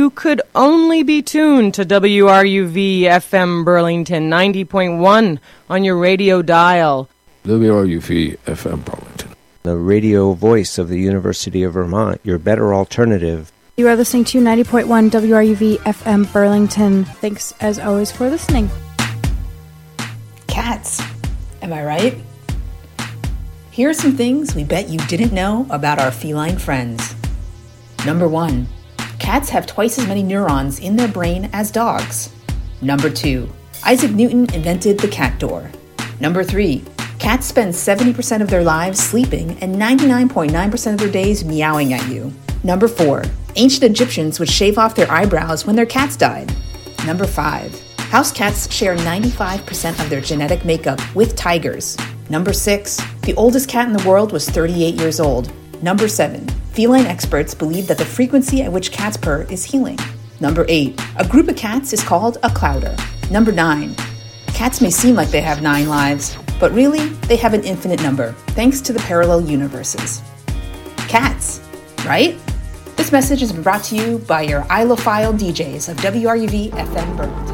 you could only be tuned to WRUV FM Burlington 90.1 on your radio dial. WRUV FM Burlington, the radio voice of the University of Vermont, your better alternative. You are listening to 90.1 WRUV FM Burlington. Thanks, as always, for listening. Cats, am I right? Here are some things we bet you didn't know about our feline friends. Number 1, cats have twice as many neurons in their brain as dogs. Number 2, Isaac Newton invented the cat door. Number 3, cats spend 70% of their lives sleeping and 99.9% of their days meowing at you. Number 4, ancient Egyptians would shave off their eyebrows when their cats died. Number 5, house cats share 95% of their genetic makeup with tigers. Number 6, the oldest cat in the world was 38 years old. Number 7, feline experts believe that the frequency at which cats purr is healing. Number 8, a group of cats is called a clouder. Number 9, cats may seem like they have 9 lives, but really, they have an infinite number, thanks to the parallel universes. Cats, right? This message has been brought to you by your ilophile DJs of WRUV FM Burlington.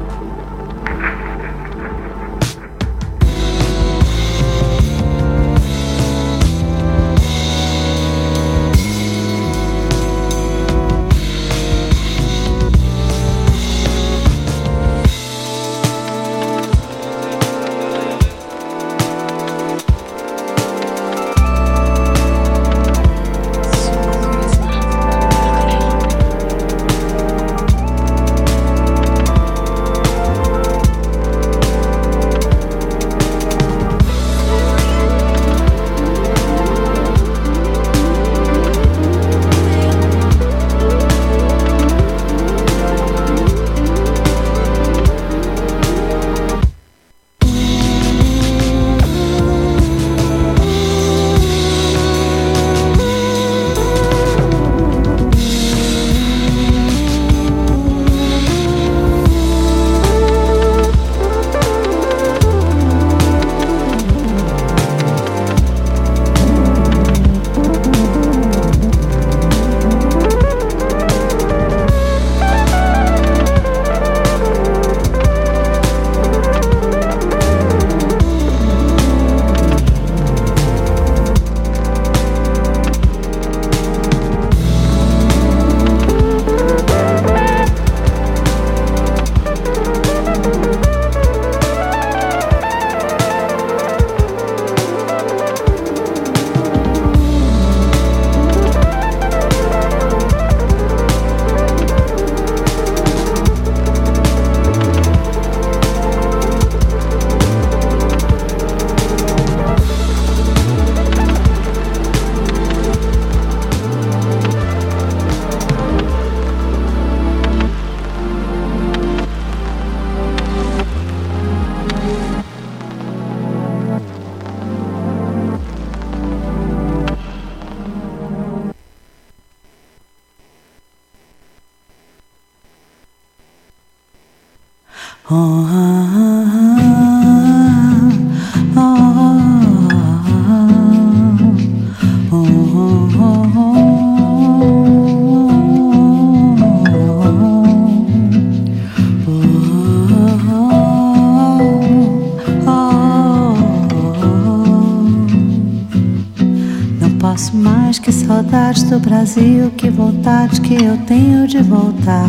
Saudades do Brasil, que vontade que eu tenho de voltar.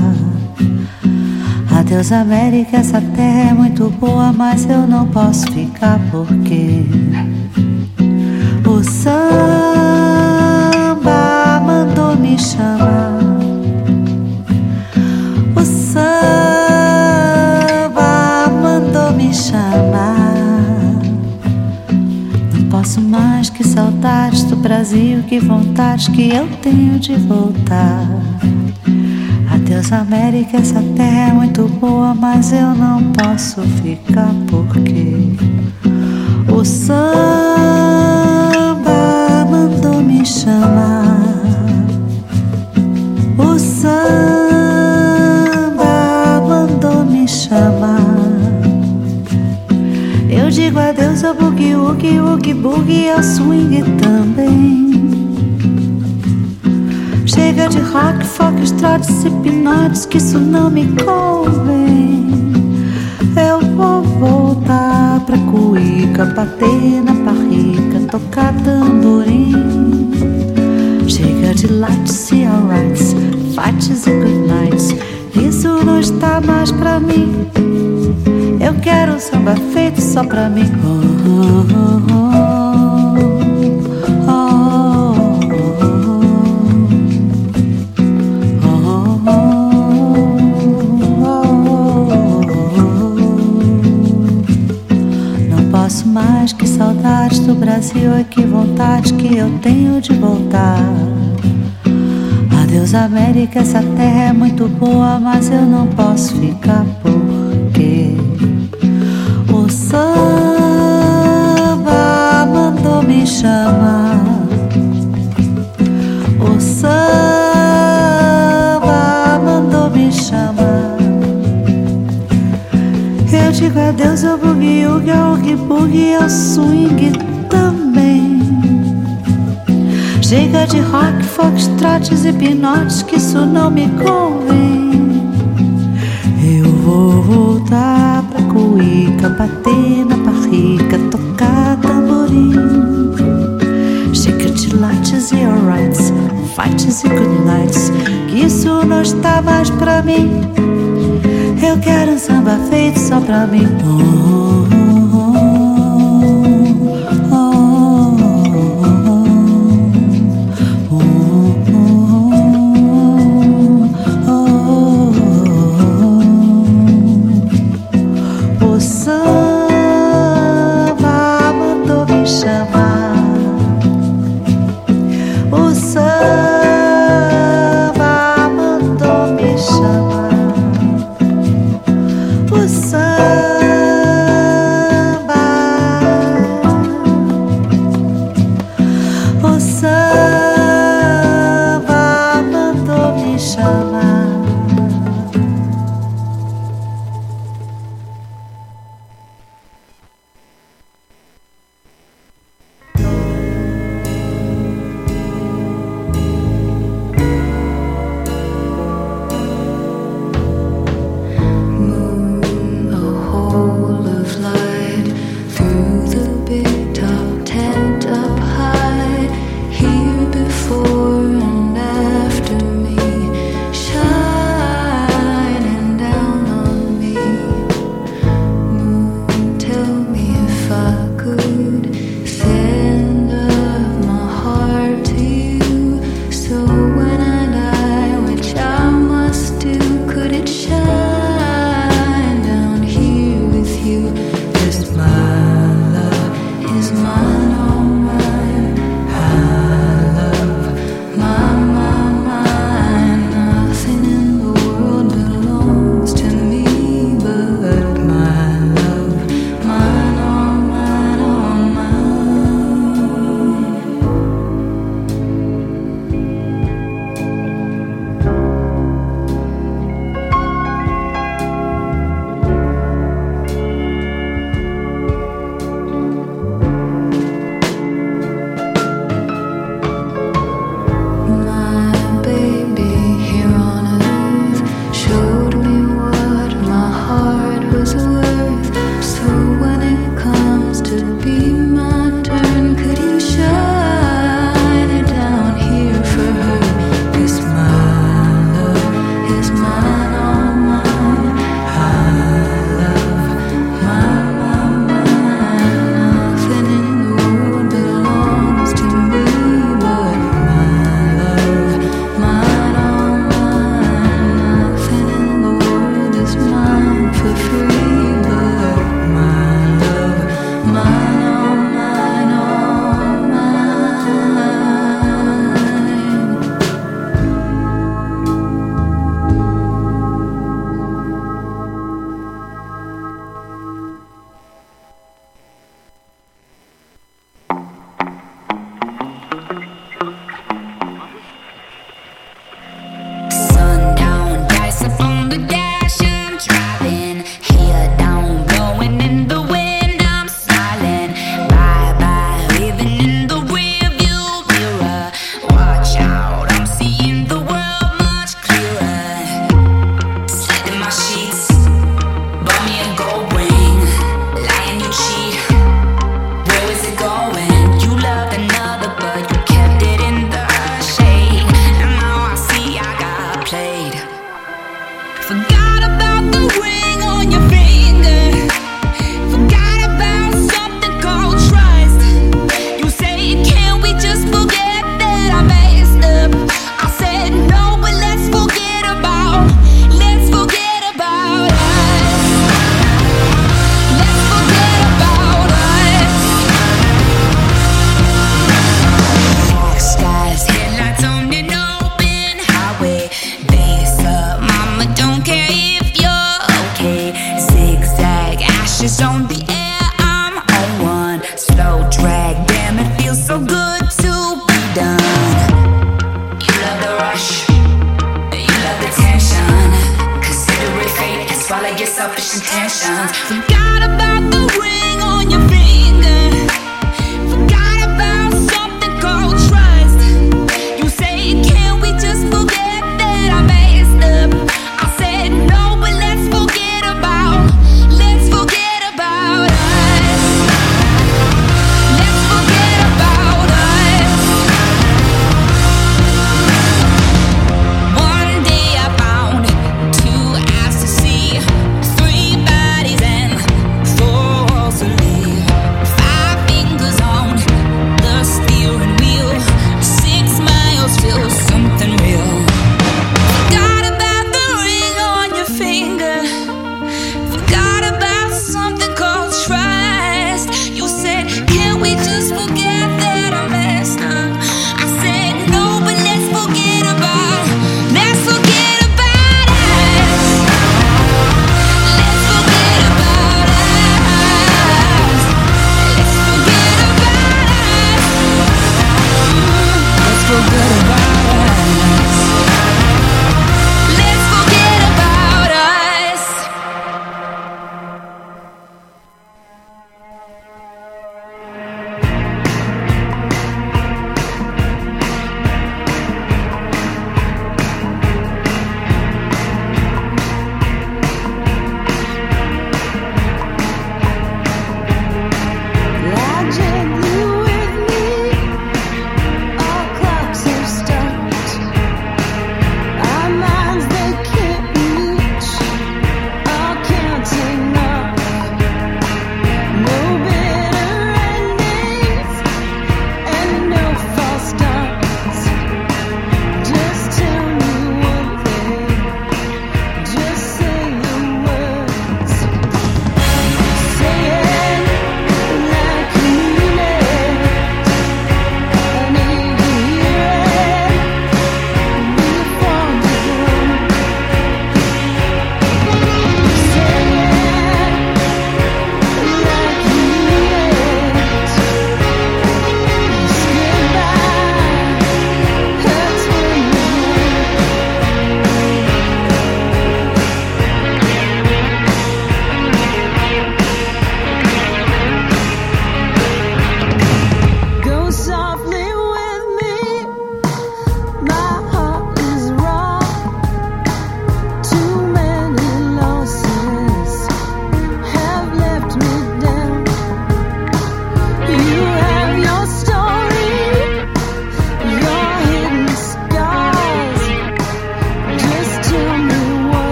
Adeus América, essa terra é muito boa, mas eu não posso ficar porque o samba mandou me chamar. O samba mandou me chamar. Não posso mais, que saudades do Brasil, que vontade que eu tenho de voltar. Adeus América, essa terra é muito boa, mas eu não posso ficar porque o samba mandou me chamar. O samba mandou me chamar. Eu digo adeus ao boogie, woogie, woogie, boogie, ao swing também. Chega de rock, folk, trotes e pinotes, que isso não me convém. Eu vou voltar pra cuíca, bater na barriga, tocar tamborim. Chega de lights e alrights, fights e good nights, isso não está mais pra mim. Eu quero um samba feito só pra mim. Mais que saudades do Brasil, é que vontade que eu tenho de voltar. Adeus América, essa terra é muito boa, mas eu não posso ficar porque o samba mandou me chamar. O samba mandou me chamar. Eu digo adeus ao boogie-woogie, ao oogie-boogie, ao swing também. Chega de rock, folk, trotes e pinotes, que isso não me convém. Eu vou voltar pra cuíca, bater na barriga, tocar tamborim. Chega de lights e alrights, fights e good nights, que isso não está mais pra mim. Eu quero um samba feito só pra mim. O samba mandou me chamar. O samba mandou me chamar. O samba mandou me chamar. on the air, I'm on one. Slow drag, damn, it feels so good to be done. You love the rush, you love the tension. Consider it fate and swallow your selfish intentions. Forgot about the ring on your finger. Forgot about something called trust. You say, can we just forget that I messed up? I said no, but let's forget about us. Let's forget about us. One day I found 2 eyes to see, 3 bodies and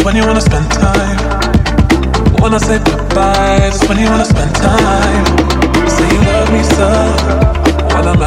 when you wanna spend time. When I say goodbye, it's when you wanna spend time. Say you love me so, when I'm